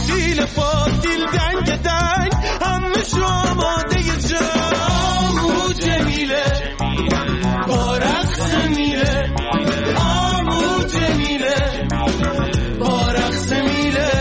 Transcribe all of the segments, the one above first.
تیل فاتیل دنگ دنگ همه شو آماده جام جمیله با رقص میله آمو جمیله با رقص میله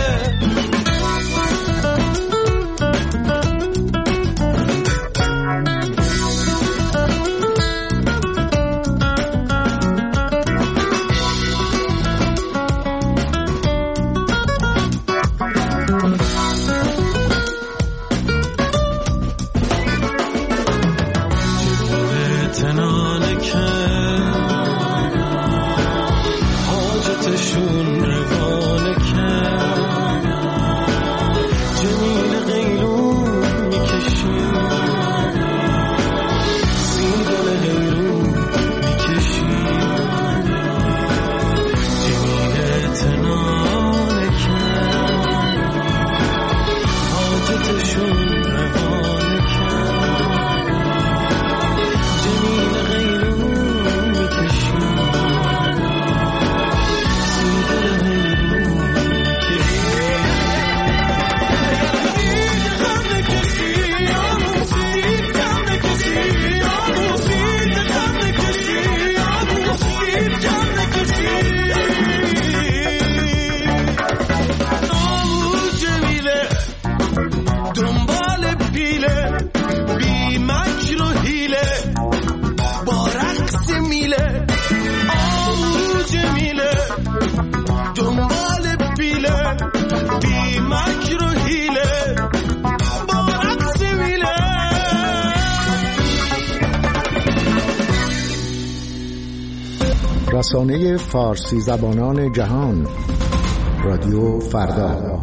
رسانه فارسی زبانان جهان رادیو فردا.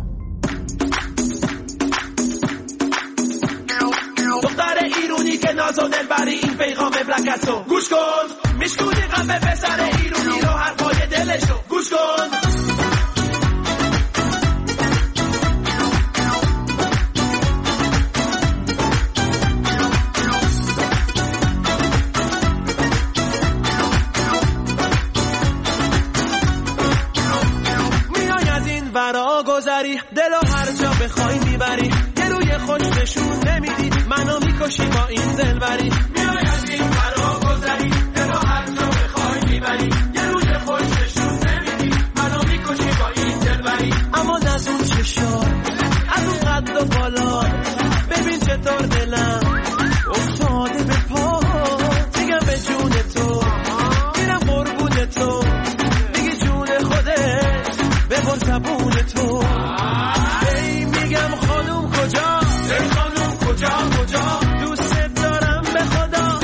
دختر ایرونی که ناز و دلبری این پیغام بلکتو گوش کن میشکونی غم پسر ایرونی رو حرفای دلشو گوش کن دلو هر جا بخوای میبری یه روی خوش نشون نمیدی منو میکشی با این دلبری میای از این فرا گذری دلو هر جا بخوای میبری یه روی خوش نشون نمیدی منو میکشی با این دلبری اما از اون چشا از اون قد و بالا ببین چطور دلم افتاده به پا میگم به جون تو میرم قربون تو میگی جون خودت ببر زبون تو کجا دوست دارم به خدا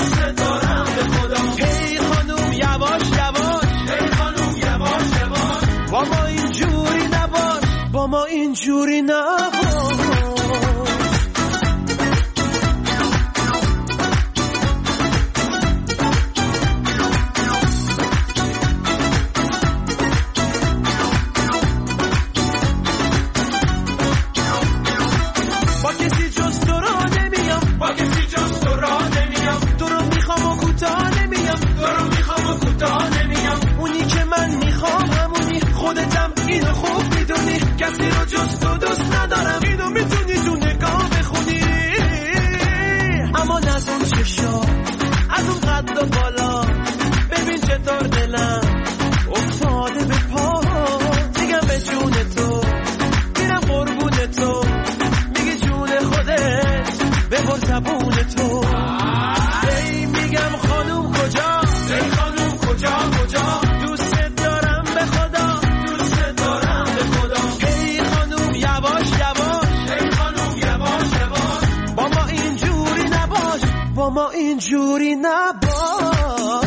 هی خانوم یواش هی خانوم یواش با ما اینجوری نباش با ما اینجوری نباش کسی رو جز تو دوست ندارم اینو میتونی تو نگاه بخونی اما از اون چشا از اون قد و بالا ببین چطور دلم افتاده به پا میگم به جون تو میرم قربون تو میگی جون خودت ببر زبون تو ای میگم خانوم کجا ای خانوم کجا دوست دارم به خدا با ما اینجوری نباش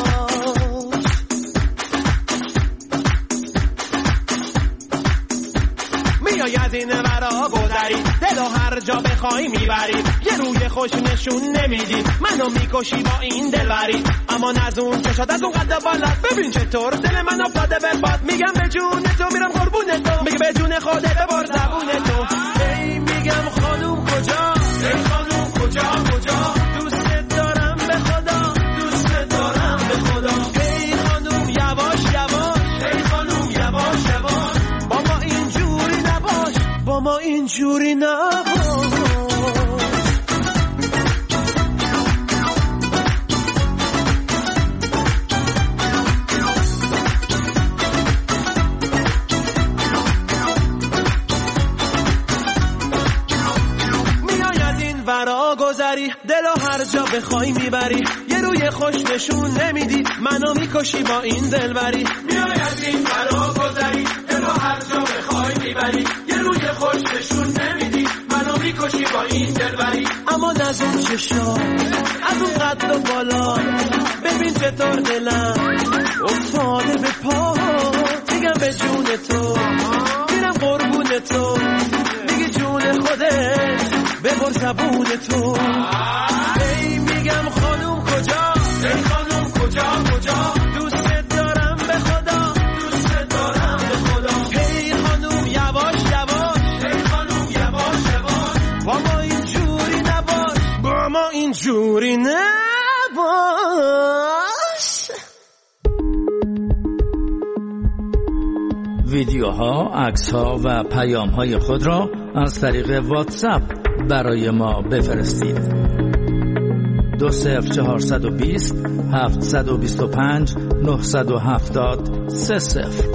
میای از این ورا گذری دلو هر جا بخوای میبری یه روی خوش نشون نمیدی منو میکشی با این دلبری اما از اون چشات از اون قد بالات ببین چطور دل من افتاده به باد میگم به جون تو میرم قربون تو میگه به جون خودت ببر زبون تو ای میگم خانوم کجا ای خانوم کجا دوست دارم به خدا ای خانوم یواش ای خانوم یواش با ما اینجوری نباش با ما اینجوری نباش. دلو هر جا بخوای میبری، یه روی خوش نشون نمیدی، منو میکشی با این دلبری. میای از این فرا گذری، دلو هر جا بخوای میبری، یه روی خوش نشون نمیدی، منو میکشی با این دلبری. اما نزون چشا از اون قد و بالا، ببین چطور دلم افتاده به پا. میگم به جون تو میرم قربون تو، میگی جون خودت ببر زبون تو. ای میگم خانوم کجا، ای خانوم کجا کجا، دوست دارم به خدا، دوست دارم به خدا. ای خانوم یواش یواش، ای خانوم یواش یواش، با ما اینجوری نباش، با ما اینجوری نباش. ویدیوها، عکس‌ها و پیام‌های خود را از طریق واتساپ برای ما بفرستید. 20420 725 970 30.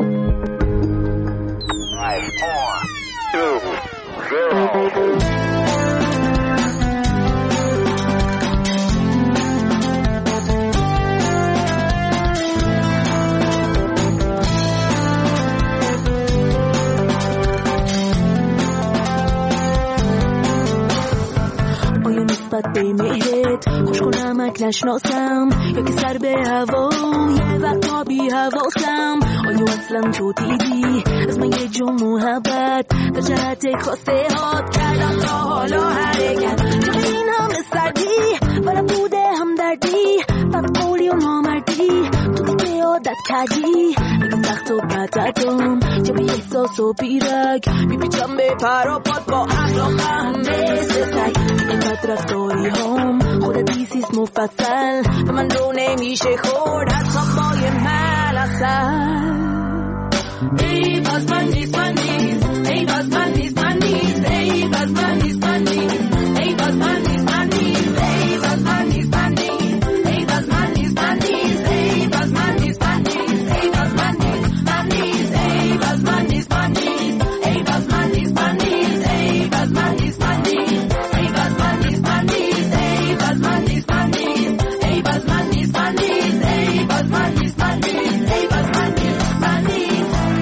نسبت به مهرت خوش کنمک نشناسم، یا که سر به هوا یه وقتا بی حواسم. آیا اصلا تو دیدی از من یه جون محبت در جهت خواسته هات کردم تا حالا حرکت؟ تو این همه سردی و نبوده هم دردی، فقط قولی و نامردی تو دیگه عادت کردی. اگه سخت و بدتم یا بی احساس و بیرک میپیچم به پراپات با اخلاق هم مثل سگ. اینقدر رفتاری هم خودت دیسیست مفصل و من رو نمیشه خورد حتی با یه ملسل. ای باز من نیست من نیست، ای باز من نیست من نیست، ای باز من نیست من نیست، ای باز من نیست من نیست، ای باز من نیست من نیست، ای باز من نیست من نیست، ای باز من نیست من نیست، ای باز من نیست من نیست، ای باز من نیست من نیست، ای باز من نیست من نیست، ای باز من نیست من نیست، ای باز من نیست من نیست، ای باز من نیست من نیست، ای باز من نیست من نیست، ای باز من نیست من نیست، ای باز من نیست من نیست.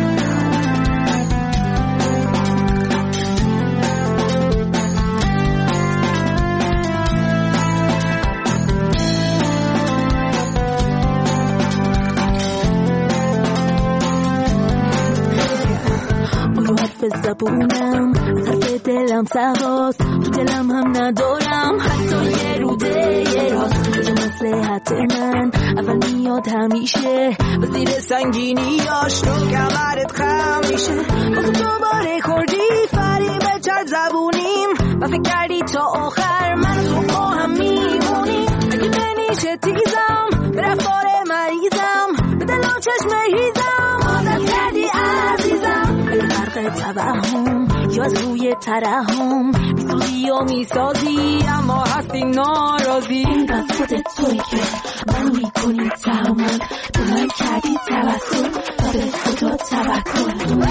زبونم از حرف دلم سهاست، تو دلم هم ندارم حتی یه روده یه راست. کجا مصلحت من اول میاد همیشه و زیر سنگینیاش تو کمرت خم میشه. با تو دوباره خوردی فریب چند زبونیم و فکر کردی تا آخر من تو با هم میمونی. اگه بنیشه تیزم به رفتار مریضم، به دل و چشم هیزم عادت کردی عزیزم. فرق توهم یا از روی ترحم میسوزی و میسازی اما هستی ناراضی. اینقدر خودت توی که منو میکنی تمام، به من کردی توکل و به خدا توکل.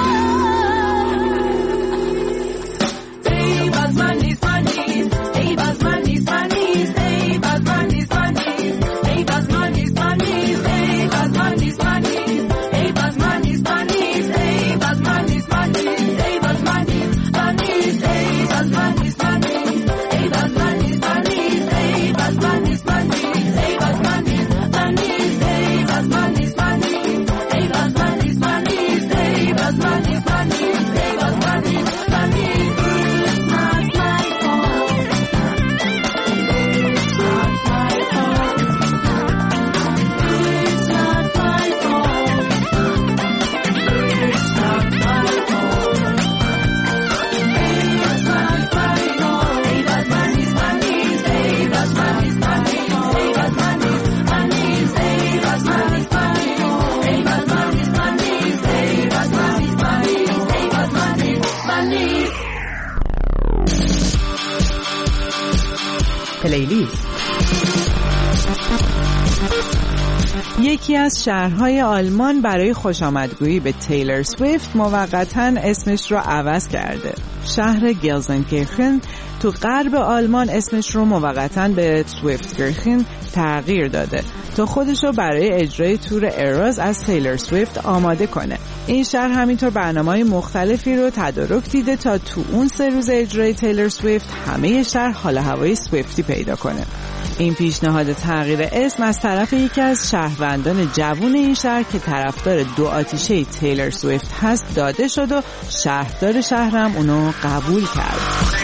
ای باز من نیست من نیست، ای باز من نیست من نیست، ای باز من نیست من نیست، ای باز من نیست من نیست، ای باز من نیست من نیست، ای باز من نیست من نیست، ای باز من نیست من نیست، ای باز من نیست من نیست، ای باز من نیست من نیست، ای باز من نیست من نیست، ای باز من نیست من نیست، ای باز من نیست من نیست، ای باز من نیست من نیست، ای باز من نیست من نیست، ای باز من نیست من نیست. پلیلیست. یکی از شهرهای آلمان برای خوشامدگویی به تیلر سویفت موقتاً اسمش رو عوض کرده. شهر گلزنکirchen تو غرب آلمان اسمش رو موقتاً به سویفتگرخن تغییر داده تا خودش رو برای اجرای تور اراز از تیلر سویفت آماده کنه. این شهر همینطور برنامه‌های مختلفی رو تدارک دیده تا تو اون 3 روز اجرای تیلر سویفت همه شهر حال هوای سویفتی پیدا کنه. این پیشنهاد تغییر اسم از طرف یکی از شهروندان جوون این شهر که طرفدار 2 آتیشه تیلر سویفت هست داده شد و شهردار شهرم اونو قبول کرد.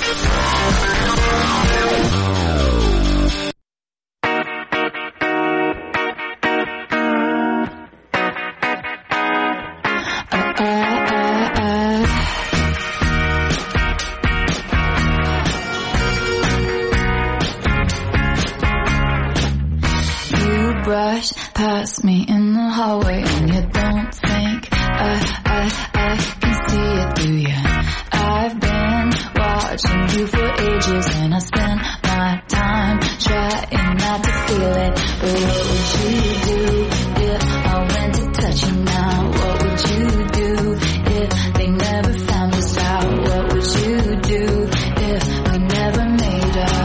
Brush past me in the hallway and you don't think I can see it, do you? I've been watching you for ages and I spent my time trying not to feel it. But what would you do if I went to touch you now? What would you do if they never found us out? What would you do if we never made up?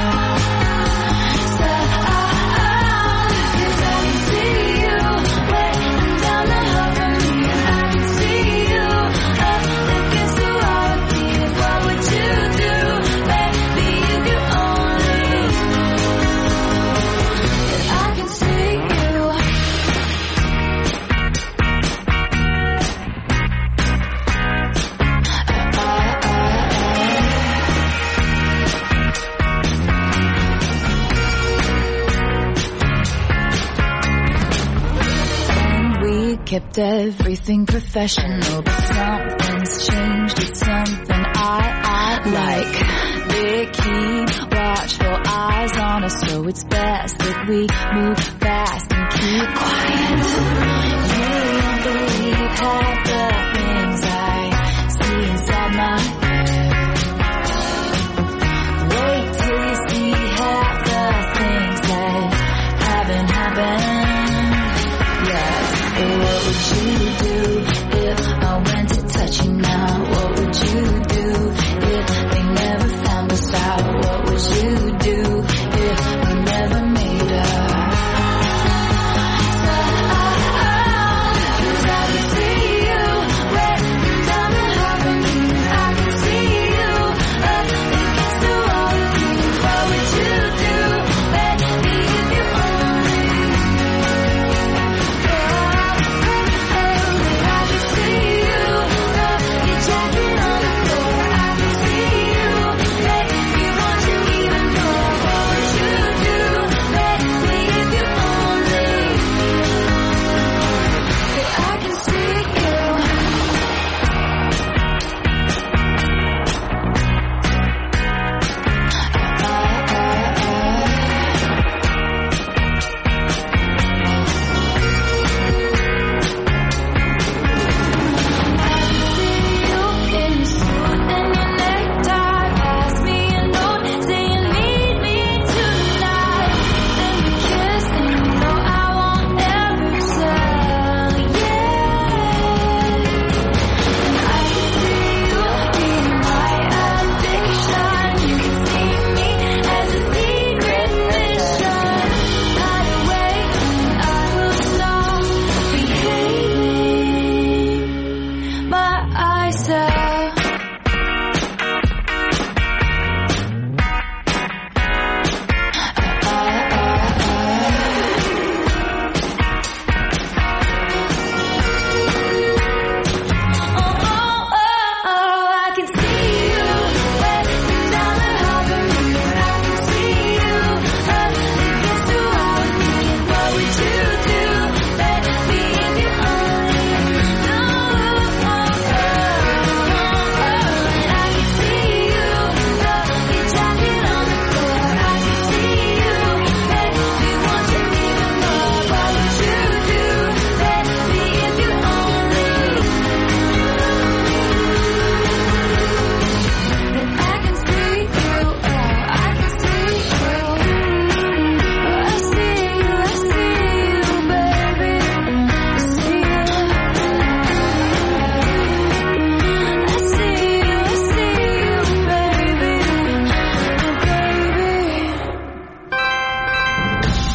Kept everything professional, but something's changed. It's something I like. They keep watchful eyes on us, so it's best that we move fast and keep quiet. You don't believe half the things I see inside my head. Wait till you see half the things that haven't happened. What would you do if I went to touch you now? What would you do if they never found us out? What would you do if we never made up? 'Cause I can see you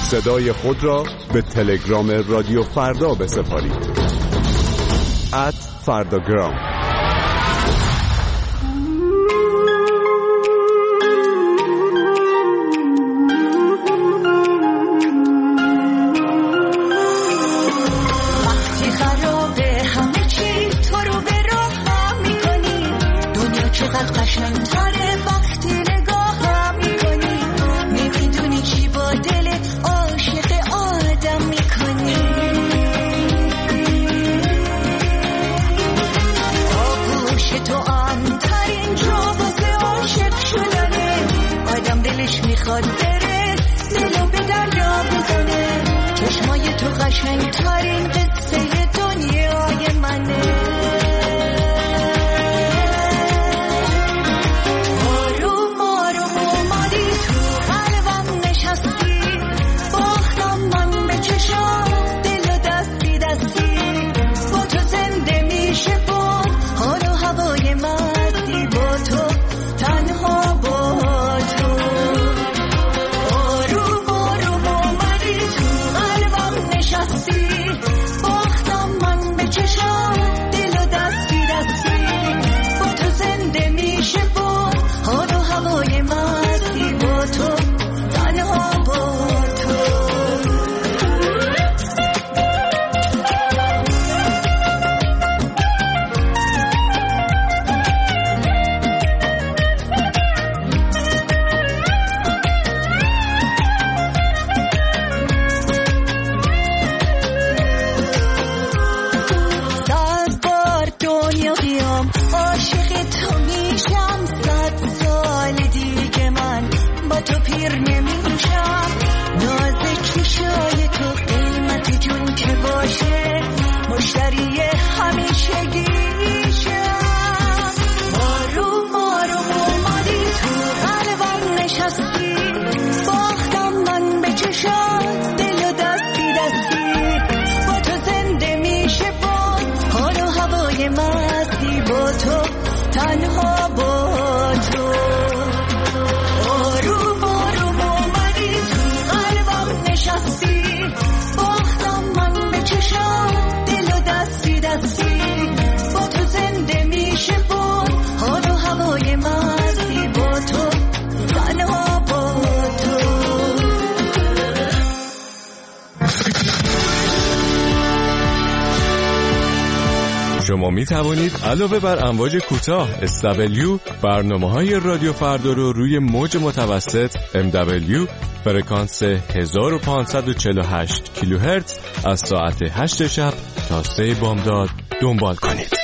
صدای خود را به تلگرام رادیو فردا بسپارید. @فرداگرام. شما می توانید علاوه بر امواج کوتاه SW برنامه‌های رادیو فردا رو روی موج متوسط MW فرکانس 1548 کیلوهرتز از ساعت 8 شب تا 3 بامداد دنبال کنید.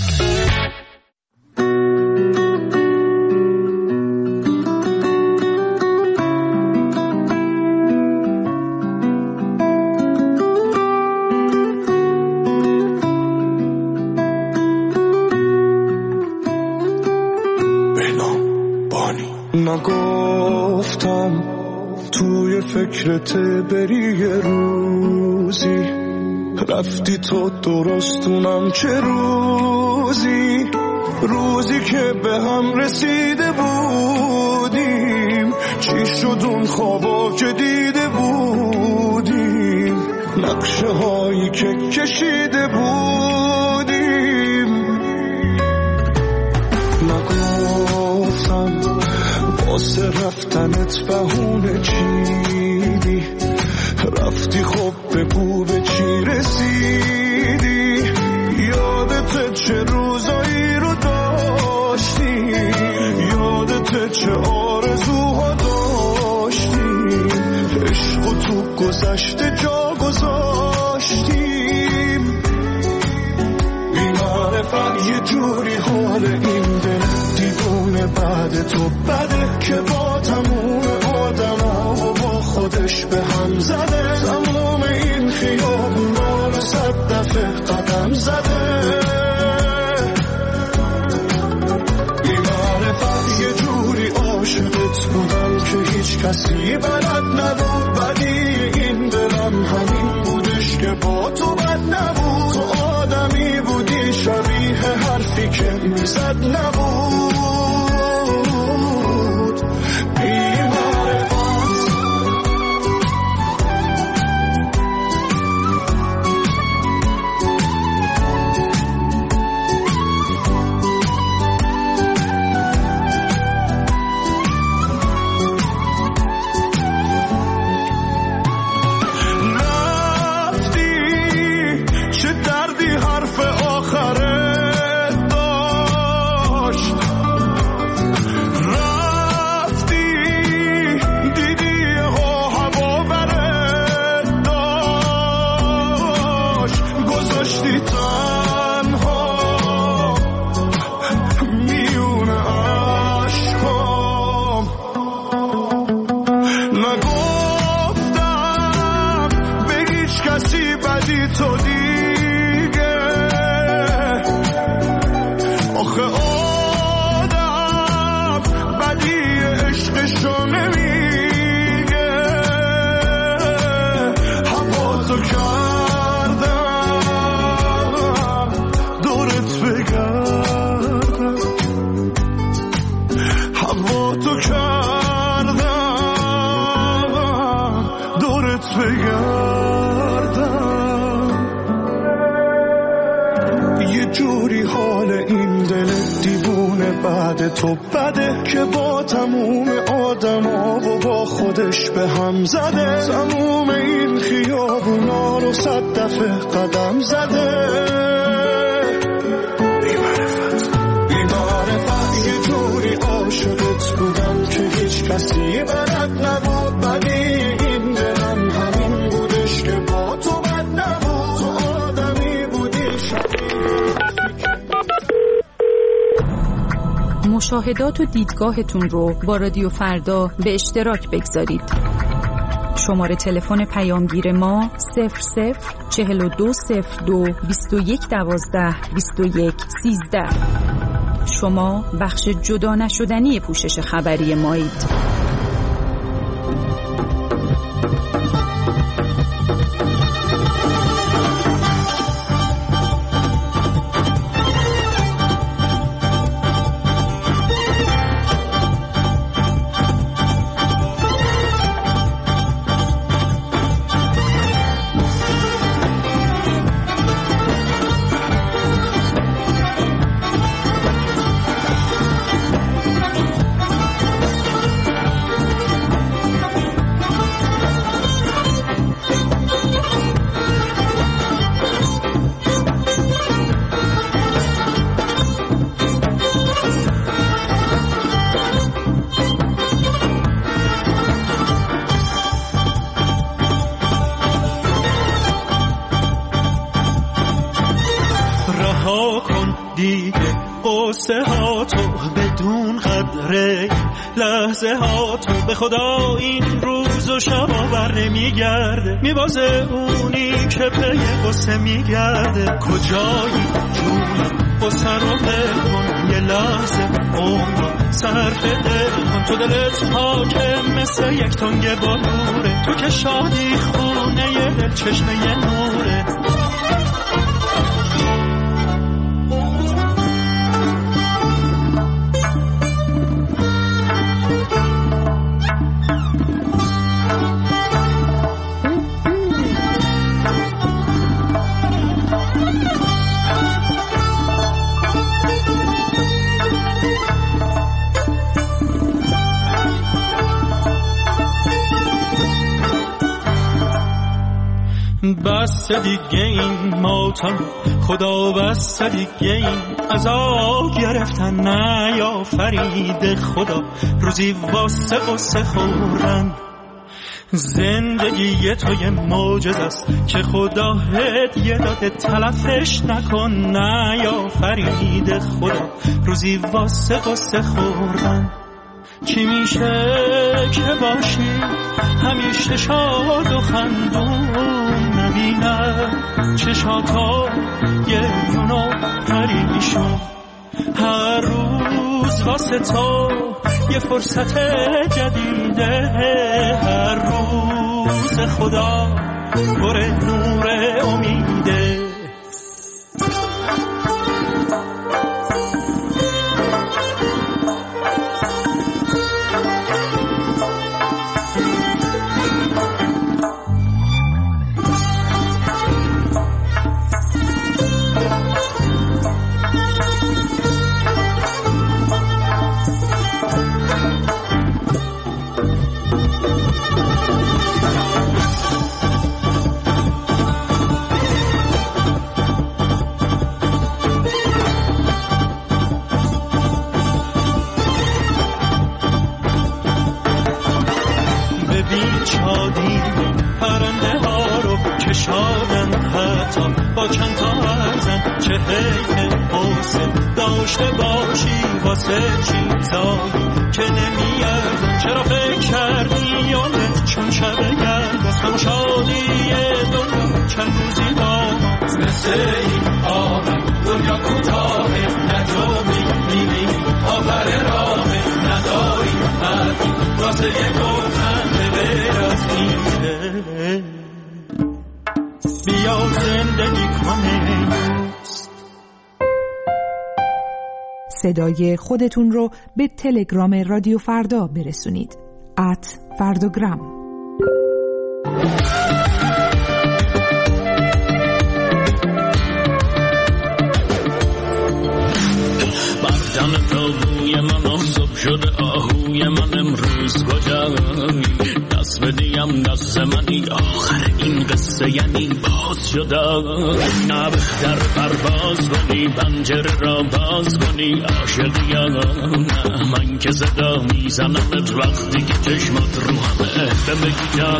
نگفتم توی فکرت بری یه روزی، رفتی تو درستونم چه روزی که به هم رسیده بودیم، چی شد اون خوابا که دیده بودیم، نقشه هایی که کشیده بودیم. نگفتم واسه رفتنت بهونه چیدی، رفتی خب بگو به چی رسیدی، یادت چه روزایی رو داشتی، یادت چه آرزوها داشتی، عشق و تو گذشته جا گذاشتیم. بی‌معرفت یه جوری حال این دل دیوونه بعد تو بده که با تموم آدما و با خودش به هم زده، تموم این خیابونا رو 100 دفعه قدم زده. بی‌معرفت یه جوری عاشقت بودم که هیچ کسی بلد نبود، ولی این دلم همین بودش که با تو بد نبود، تو آدمی بودی شبیه حرفی که میزد نبود. با تو کردم دورت بگردم. یه جوری حال این دل دیوونه بعد تو بده که با تموم آدما و با خودش به هم زده. تموم این خیابونا رو 100 دفعه قدم زده. بی‌معرفت یه جوری عاشقت بودم که هیچ کسی بلد نبود. ولی این دلم همین بودش که با تو بد نبود. تو آدمی بودی مشاهدات و دیدگاهتون رو با رادیو فردا به اشتراک بگذارید. شماره تلفن پیامگیر ما 00420221122113. شما بخش جدا نشدنی پوشش خبری مایید. قصه ها تو بدون قدره لحظه ها تو به خدا این روز و شب آور نمیگرده. میبازه اونی که پی قصه میگرده. کجایی جونم قصه رو بکن یه لحظه عمر صرف دل کن. تو دلت پاکه مثل یک تنگ بلوره. تو که شادی خونه یه دل چشمه یه نوره. بس دیگه این ماتم خدا، بس دیگه این عذاب گرفتن نیافرید خدا. روزی واسه قصه خوردن زندگی تو یه معجزه است که خدا هدیه داده. تلفش نکن نیافرید خدا. روزی واسه قصه خوردن چی میشه که باشی همیشه شاد و خندون. نبینم چشاتا یه یونو پریشون. هر روز واسه تو یه فرصت جدیده. هر روز خدا پر نور امیده. با چند تا ارزن چه حیف حسن داشته باشی واسه چیزایی که نمیارزن. چرا فکر کردی یادت چون شب گرد از همون شادی دنیا چند روزی با مثل این آمد دنیا کوتاه نجومی میبینی آفر راه نداری حرفی واسه یه گفتن ببر از اینجه. بیا زندگی کنه. صدای خودتون رو به تلگرام رادیو فردا برسونید. @فرداگرام. بردم تابوی من آزاب شده آهوی من امروز کجایی دست بدیم دست منی آخر این قصه یعنی باز شده نه بهتر پرواز کنی پنجره را باز کنی عاشقی یا نه من که صدا میزنمت وقتی که چشمات رو همه بگی جان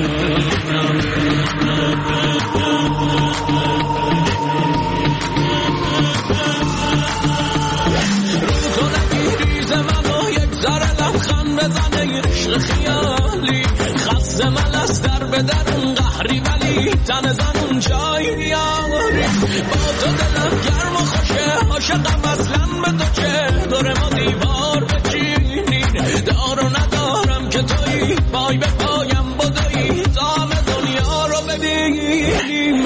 بزنه عشق خیالی خسته من از در به درون قهری ولی تن زنون جای بیاری با تو دلم گرم و خوشه عاشقم اصلا به تو چه دور ما دیوار بچینین دار و ندارم که توی پای به پایم بدوی تا همه دنیا رو ببینیم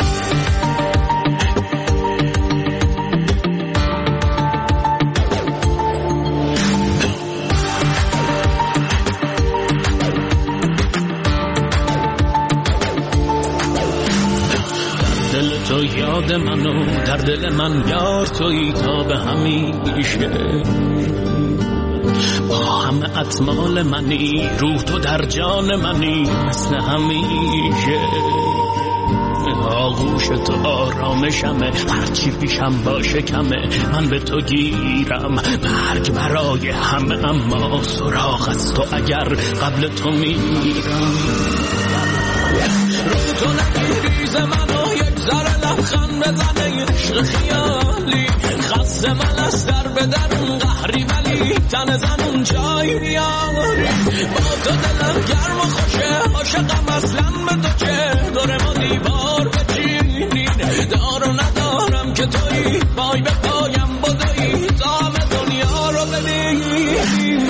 تو یاد منو در دل من یار تویی تا به همیشه با همه اطمال منی روح تو در جان منی مثل همیشه آغوش تو آرامشمه هرچی پیشم باشه کمه من به تو گیرم مرگ برای همه اما سراغ از تو اگر قبل تو میرم رو تو نگیریز منو یک ذره لبخند بزنه عشق خیالی خسته من از در به درون قهری ولی تن زنون جای بیاری با تو دلم گرم و خوشه عاشقم اصلا به تو چه دور ما دیوار بچینین دار و ندارم که توی پای به پایم بدوی تا همه دنیا رو ببینیم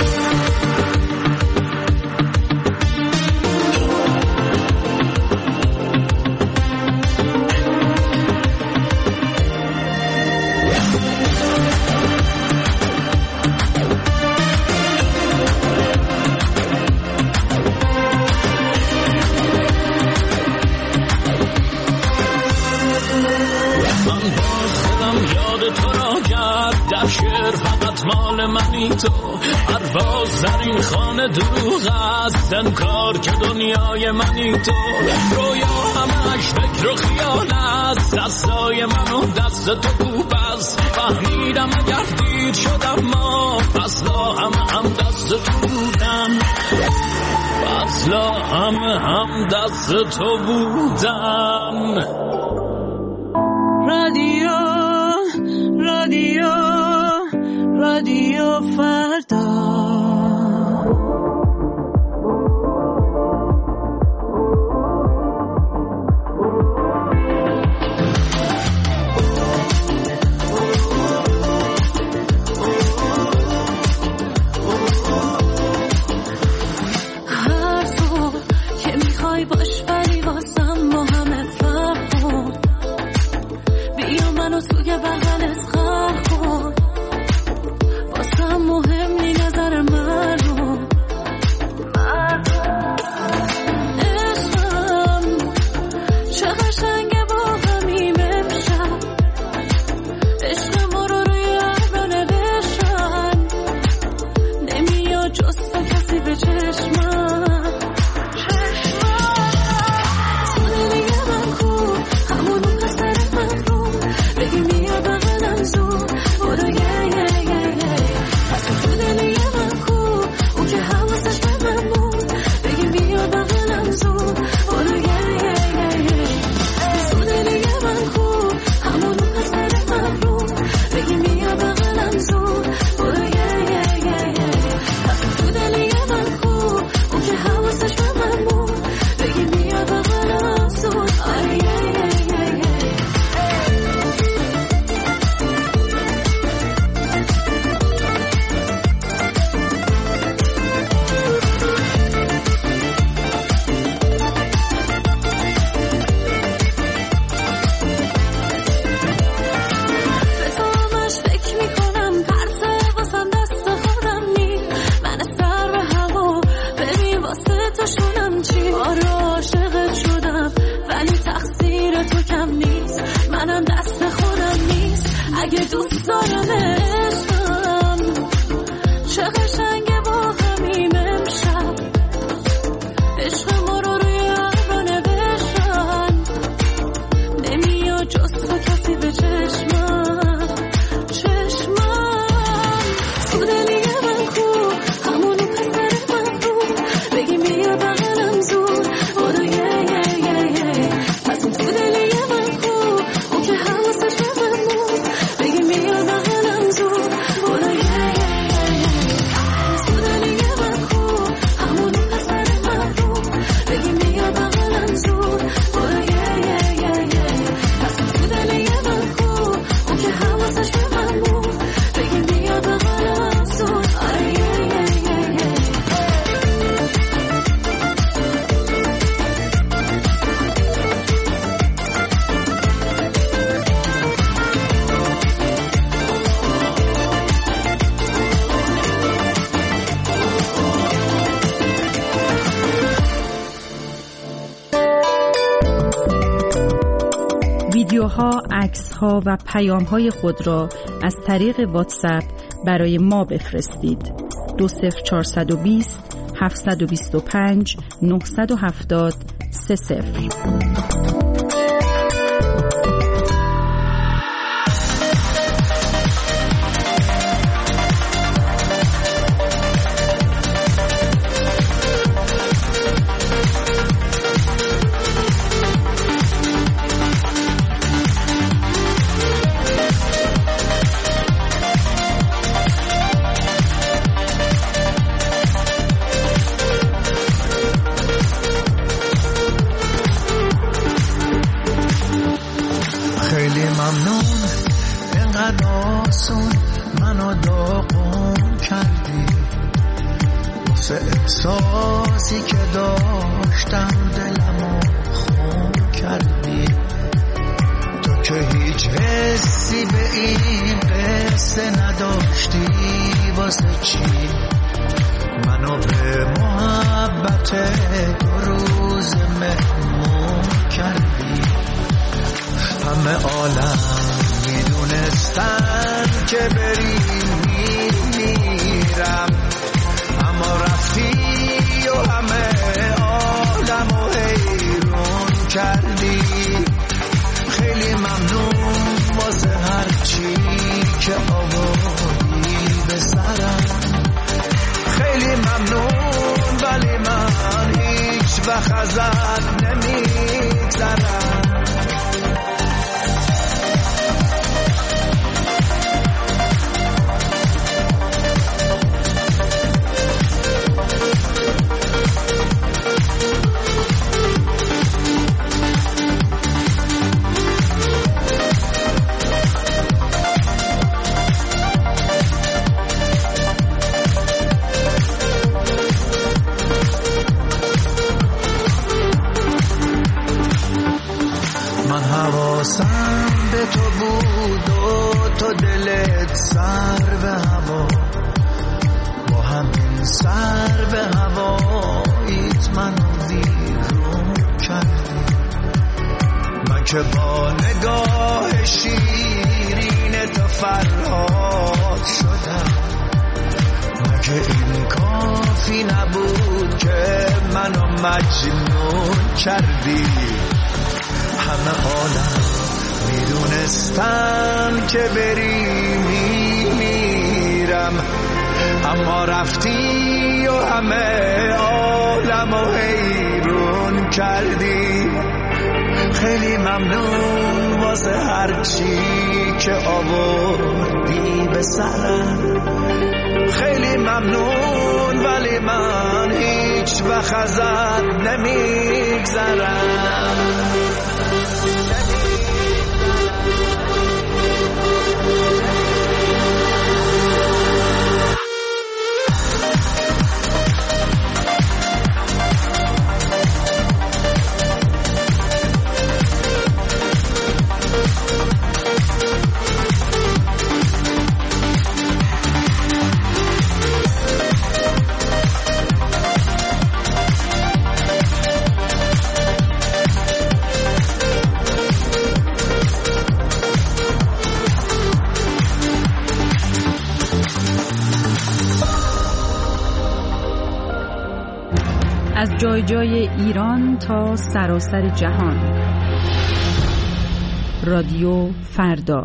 تو پرواز در این خانه دروغ است انکار که دنیای منی تو رویا همش فکر و خیال است دستای من و دست تو خوب است فهمیدم اگر دیر شدم ما اصلا هم دست تو بودم اصلا هم دست تو بودم رادیو فردا هر صبح که میخوای باش بری واسم با همه فرق کن بیا منو توی بغلت خواهد کن واسم مهم نی نظر اگه دوست دارم عشقم چه قشنگه با همیم امشب عشق ما رو روی ابرا نوشتن نمیاد جز تو کسی به چشمم تو دلی من کو همونو پسر من رو بگی بیا بغلم زود بودو پس اون تو دلی من کو اون که حواسش به من بود بگی بیا بغلم زود بودو تو دلی من کو همونو پسر من رو بگی بیا بغلم زود بودو پس اون تو دلی من کو اون که حواسش به من بود بگی بیا بغلم زود ویدیوها، عکس‌ها و پیام‌های خود را از طریق واتساپ برای ما بفرستید. 20420 725 970 30. احساسی که داشتم دلمو خون کردی تو که هیچ حسی به این قصه نداشتی واسه چی منو به محبت 2 روز مهمون کردی همه عالم میدونستن که بری میرم اما رفتی و همه عالمو حیرون کردی خیلی ممنون واسه هرچی که آوردی به سرم خیلی ممنون ولی من هیچ وقت ازت نمیگذرم حواسم به تو بود و تو دلت سر به هوا با همین سر به هواییت منو ویرون کردی من که با نگاه شیرین تو فرهاد شدم مگه این کافی نبود که منو مجنون کردی همه عالم میدونستم که بری میرم اما رفتی و همه عالمو حیرون کردی خیلی ممنون واسه هرچی که آوردی به سرم خیلی ممنون ولی من هیچ وقت ازت نمیگذرم از جای جای ایران تا سراسر جهان. رادیو فردا.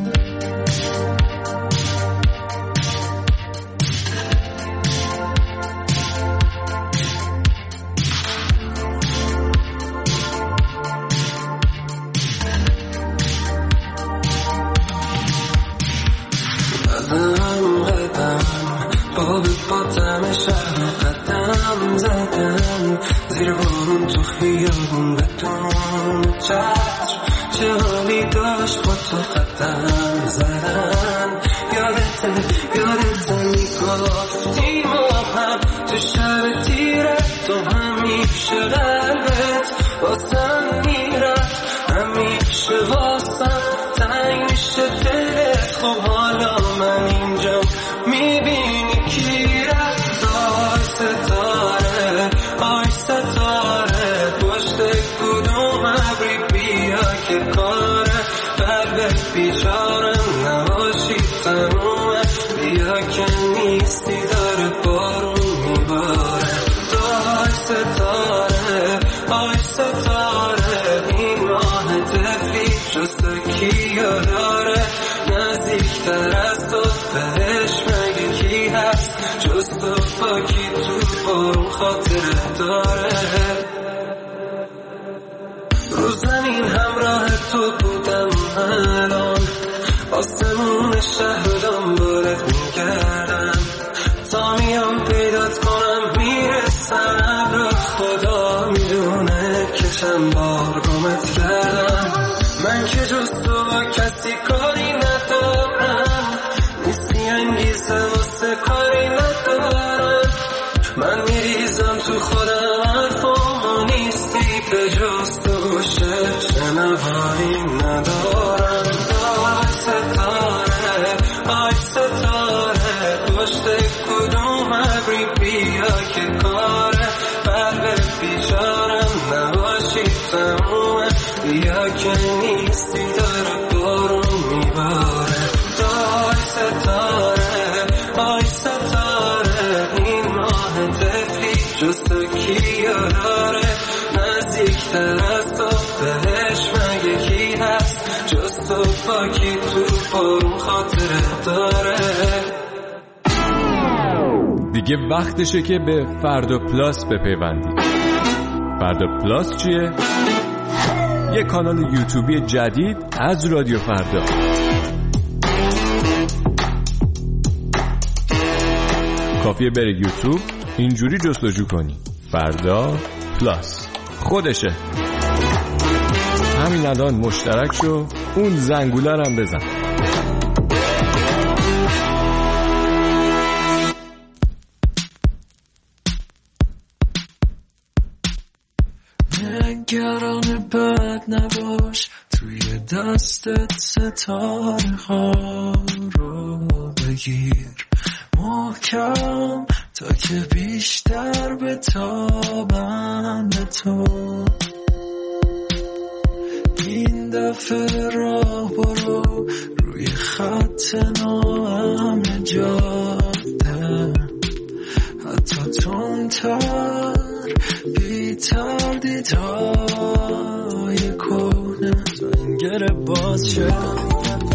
زیر بارون تو خیابون بدون چتر چه حالی داشت با تو قدم زدن یادت میگفتی ما هم تو شب تیره تو همیشه قلبت واسم میرفت همیشه واسم تنگ میشه دلت خب حالا من اینجا میبینی کی رفت آی ستاره پشت کدوم ابری بیا که کاره قلبت بیچارم نباشی تمومه بیا که نیستی داره بارون میباره آی ستاره این ماه تفلی جست کیا داره نزدیکتر از تو بهش مگه کی هست جز تو با کی تو بارون خاطره داره رو زمین همراه تو بودم الان آسمون شهر دنبالت میگردم تا میام پیدات کنم میرسم ابرات خدا میدونه که چند بار گمت کردم من که جز تو با کسی کاری ندارم نیستی انگیزه واسه کاری ندارم من میریزم تو خودم حرفم نیستی به جز تو شنوایی ندارم آی ستاره پشت کدوم ابری بیا که کاره قلبت بیچارم نباشی تمومه بیا که نیستی داره بارون میباره آی ستاره این ماه تفلی جز تو کیا داره نزدیکتر از تو بهش مگه کی هست جز تو با کی تو بارون خاطره داره دیگه وقتشه که به فردا پلاس بپیوندید. فردا پلاس چیه؟ یه کانال یوتیوبی جدید از رادیو فردا. کافیه بری یوتیوب اینجوری جستجو کنی فردا پلاس خودشه. همین الان مشترک شو اون زنگوله رو هم بزن. نگران بد نباش توی دستت ستاره ها رو بگیر محکم تا که بیشتر بتابم به تو این دفعه راه برو روی خط ناامن جاده حتی تندتر بی تردیدهای کهنه زنگر باز شد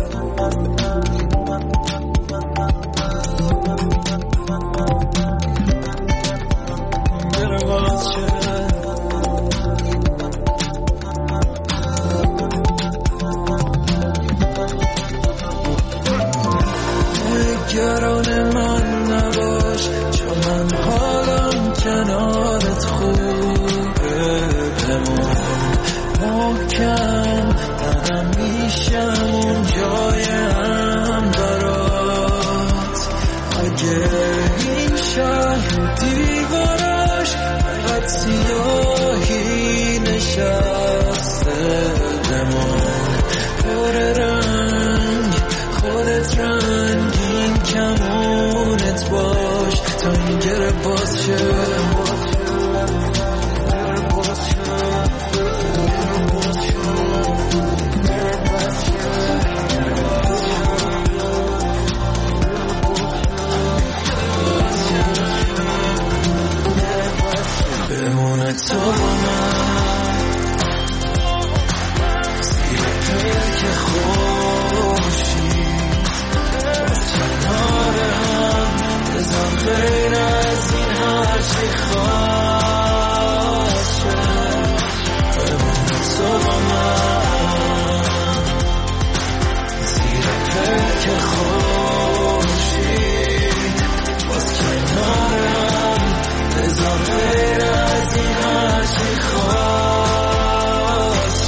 نگران من نباش چون من حالم کنارت خوبه بمون محکم دارم میشم اون جایم برات اگه این شهر دیوارش فقط سیاهی نشسته بمون پر رنگ خودت رنگین کمونت باش تا این گره باز شد هرچی خواست بمونه تو با من زیر پلک خورشید باز کنارم بذار غیر از این هرچی خواست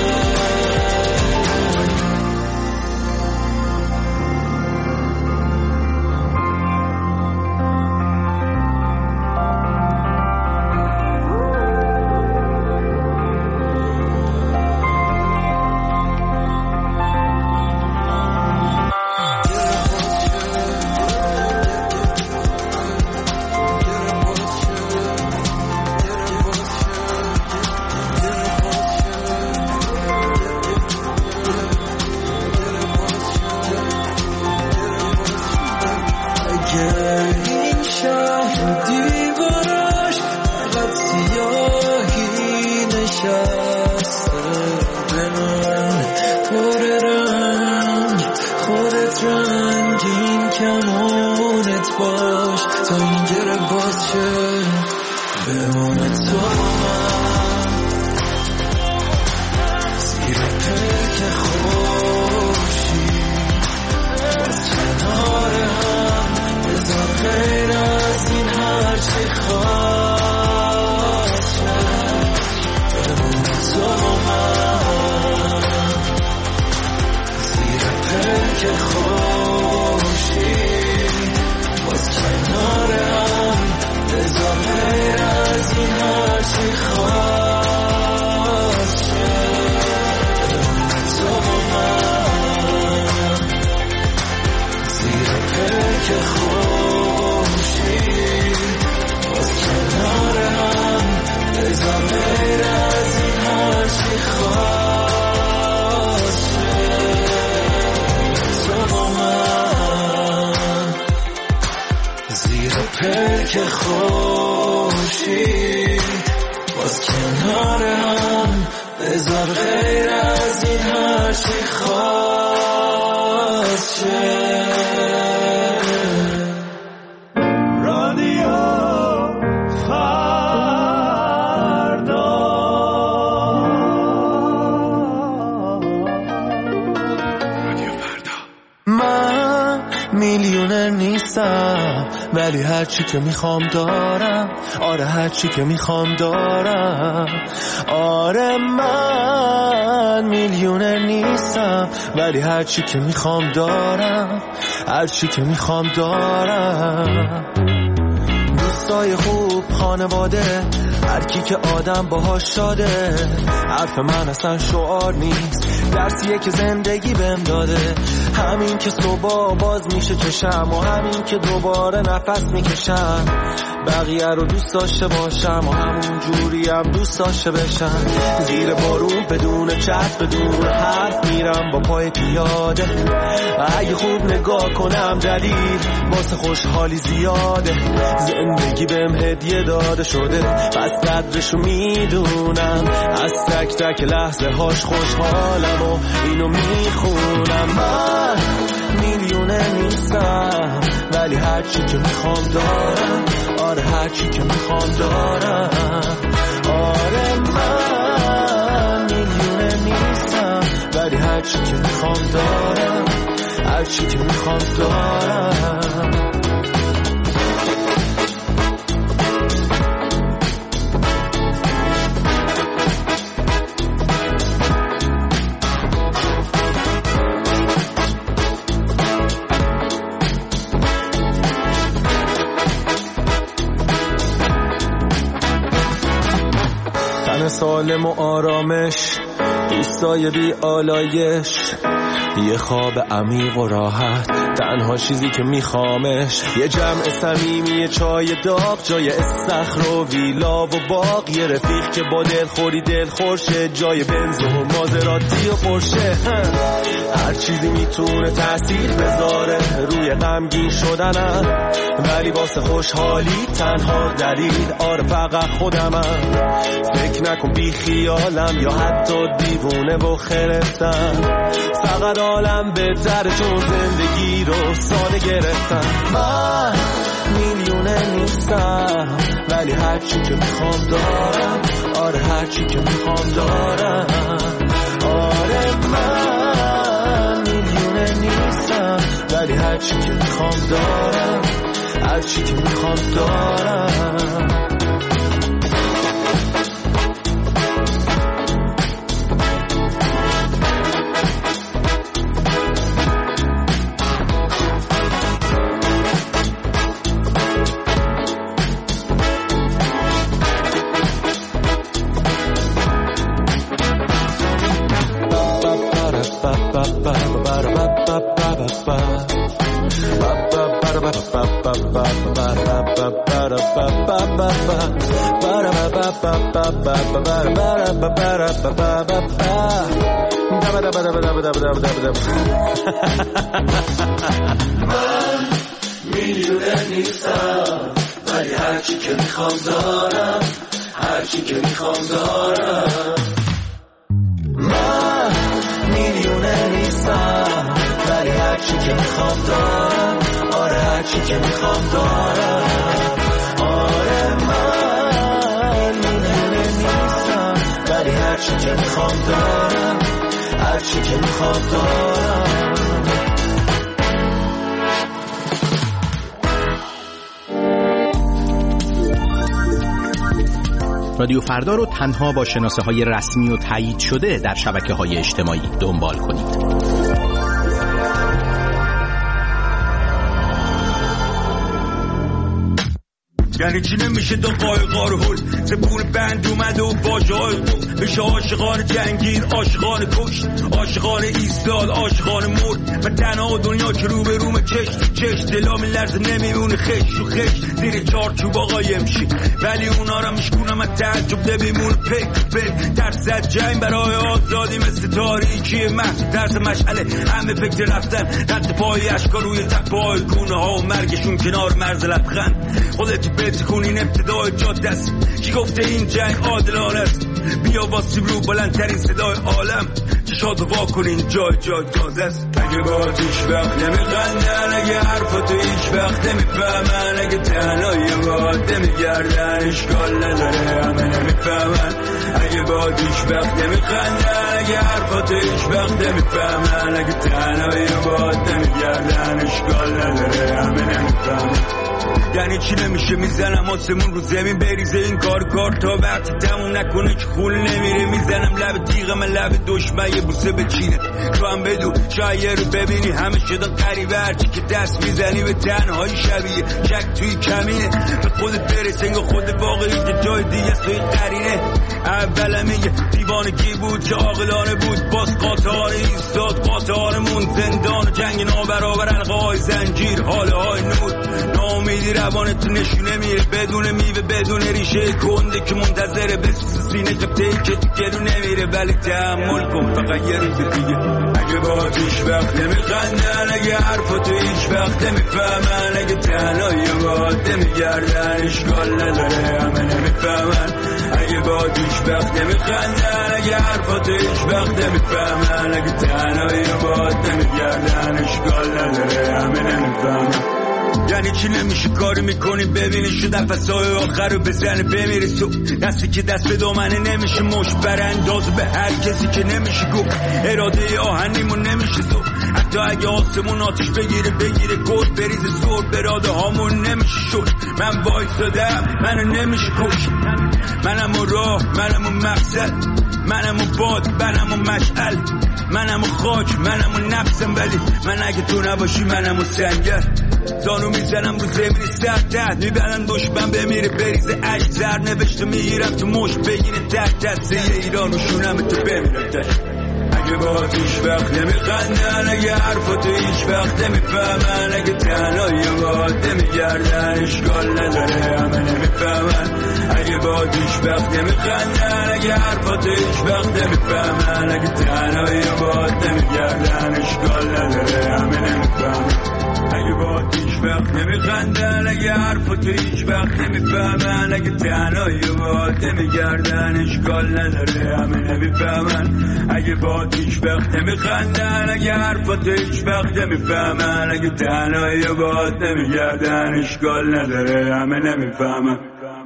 ولی هرچی که میخوام دارم آره هرچی که میخوام دارم آره من میلیونر نیستم ولی هرچی که میخوام دارم هرچی که میخوام دارم دوستای خوب خانواده هر کی که آدم باهاش شاده حرف من اصلا شعار نیست درسیه که زندگی بهم داده همین که صبح باز میشه چشم و همین که دوباره نفس میکشم بقیه رو دوست داشته باشم و همون جوری هم دوست داشته بشم زیر بارون بدون چت بدون حرف میرم با پای پیاده اگه خوب نگاه کنم دلیل واسه خوشحالی زیاده زندگی بهم هدیه داده شده پس قدرشو میدونم از تک تک لحظه هاش خوشحالم و اینو میخونم من میلیونه نیستم ولی هرچی که میخوام دارم آره هرچی که میخوام دارم آره من میلیونه نیستم ولی هرچی که میخوام دارم هرچی که میخوام دارم سالم و آرامش دوستای بی آلایش یه خواب عمیق و راحت تنها چیزی که میخوامش یه جمع صمیمی چای داغ جای استخر و ویلا و باغ یه رفیق که با دلخوری دلخورشه جای بنز و مازراتی و پرشه هر چیزی میتونه تأثیر بذاره روی غمگین شدنم ولی واسه خوشحالی تنها دلیل آره فقط خودمم فکر نکن بی خیالم یا حتی دیوونه و خرفتم فقط عالم بهتره چون زندگی رو ساده گرفتم من میلیونه نیستم ولی هرچی که میخوام دارم. آره هرچی که میخوام دارم. آره من میلیونه نیستم ولی هرچی که میخوام دارم. هرچی که میخوام دارم. من میلیونه نیستم ولی هرچی که میخوام دارم. هرچی که میخوام دارم. من میلیونه نیستم ولی هرچی که میخوام دارم. آره هرچی که میخوام دارم. آره من میلیونه نیستم ولی هرچی که میخوام دارم. هرچی که میخوام دارم. رادیو فردا رو تنها با شناسه‌های رسمی و تایید شده در شبکه‌های اجتماعی دنبال کنید. یعنی چی نمیشه دو قایقار هل زبون بند اومده و باجای بود بشه عاشقان جنگیر عاشقان کشت عاشقان ایستاد عاشقان مرد و تنها دنیا که رو به روم چش دلام لرزه نمیمونه خش و خش زیر چارچوب قایم شی ولی اونا را میشکونم از تعجب نمیمونه پک ترس از جنگ برای آزادی مثل تاریکی محض ترس مشعله همه فکر رفتن رد پای اشکا روی تپای گونه ها و مرگشون کنار مرز لبخند خودت بهت کنین ابتدای جاده است کی گفته این جنگ عادلانه است بیا واسیم رو بلندترین صدای عالم چشاتو وا کنین جای جاده است اگه با هیچ وقت نمیخندن اگه حرفاتو هیچ وقت نمیفهمن اگه تنهایی باید نمیگردن اشکال نداره همه نمیفهمن اگه با هیچ وقت نمیخندن اگه حرفاتو هیچ وقت نمیفهمن اگه تنهایی باید نمیگردن اشکال نداره همه نمیفهمن یعنی چی نمیشه میزنم آسمون رو زمین بریزه این کار تا وقتی تموم نکنه که خون نمیره میزنم لب تیغ من لب دشمن یه بوسه بچینه تو هم بدون شاید رو ببینی همه شدن قریبه هرچی که دست میزنی به تنهایی شبیه شک توی کمینه به خودت برسه انگاه خود واقعی که جای دیگه توی قرینه اولم میگه دیوانگی بود که عاقلانه بود باز قاطار ایستاد قاطارمون زندان جنگ نابرابر حلقه‌های زنجیر حاله های نور ناامیدی روانت نشونه میره بدون میوه بدون ریشه کنده که منتظره بسوز سینه جبته که تو گلو نمیره ولی تحمل کن فقط یه روز دیگه اگه با هیچ وقت نمیخندن اگه حرفاتو هیچ وقت نمیفهمن اگه تنهایی باید نمیگردن اشکال نداره همه نمیفهمن اگه با هیچ وقت نمیخندن اگه حرفاتو هیچ وقت نمیفهمن اگه تنهایی باید نمیگردن اشکال نداره همه نمیفهمن یعنی چی نمیشه کاری میکنی ببینی شو نفسای آخر رو بزنه بمیری تو دستی که دست به دامنه نمیشه مش برانداز به هر کسی که نمیشه گفت اراده آهنیمون نمیشه تو حتی اگه آسمون آتش بگیره گل بریزه زور براده هامون نمیشه شد من وایسادم منو نمیشه کش منم و راه منم و مقصد منم و باد منم و مشعل منم و خاک منم و نفسم ولی من اگه تو نباشی منم و سنگر زانو میزنم رو زمین سرد میبرن دشمن بمیره بریزه عشق زر نوشته میگیرم تو مشت بگیره تک دسته ایران و شونم تو بمیرم تک اگه با هیچ وقت نمیخندن اگه حرفاتو هیچ وقت نمیفهمن اگه تنهایی باید نمیگردن اشکال نداره همه نمیفهمن اگه با هیچ وقت نمیخندن اگه حرفاتو هیچ وقت نمیفهمن اگه تنهایی باید نمیگردن اشکال نداره همه نمیفهمن اگه با هیچ وقت نمیخندن اگه حرفاتو هیچ وقت نمیفهمن اگه تنهایی باید نمیگردن اشکال نداره همه نمیفهمن اگه با هیچ وقت نمیخندن اگه حرفاتو هیچ وقت نمیفهمن اگه تنهایی باید نمیگردن اشکال نداره همه نمیفهمن